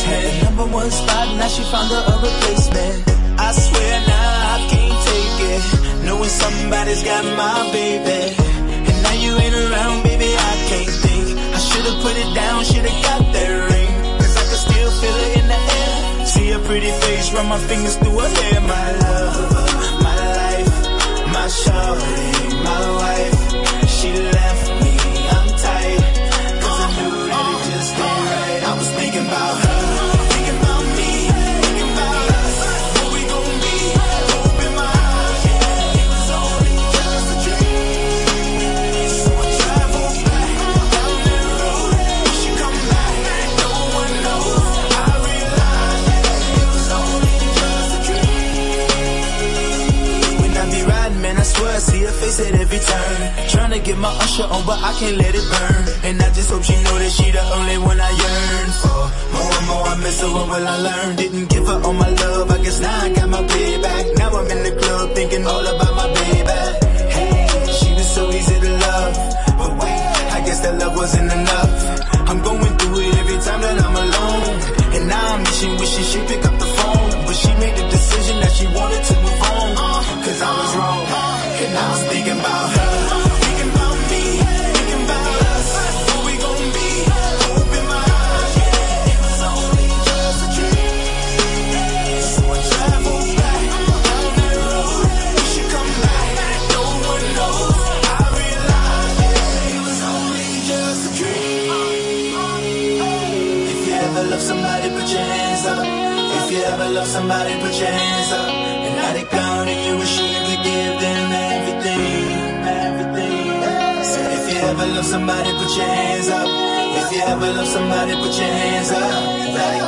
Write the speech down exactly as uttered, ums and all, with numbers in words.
Had a number one spot, now she found her a replacement. I swear now I can't take it, knowing somebody's got my baby. And now you ain't around, baby, I can't think. I should've put it down, should've got that ring, cause I can still feel it in the air. See her pretty face, run my fingers through her hair. My love, my life, my shawty, my wife. She left me, I'm tight, cause I knew that it just ain't right. I was thinking about her, thinking about me, thinking about us, what we gon' be, hope in my eyes. Yeah, it was only just a dream. So I travel back down that road, wish you come back, no one knows. I realized that it was only just a dream. When I be riding, man, I swear I see her face at every turn. Tryna get my usher on, but I can't let it burn. And I just hope she know that she the only one I yearn for. More and more I miss her, what will I learn? Didn't give her all my love, I guess now I got my payback. Now I'm in the club thinking all about my baby. Hey, she was so easy to love, but wait, I guess that love wasn't enough. I'm going through it every time that I'm alone, and now I'm wishing, wishing she'd pick up the phone. But she made the decision that she wanted to move on, cause I was wrong, and I was thinking about her. Love somebody, put your hands up, and now they gone and you wish you could give them everything, everything. So if you ever love somebody, put your hands up. If you ever love somebody, put your hands up.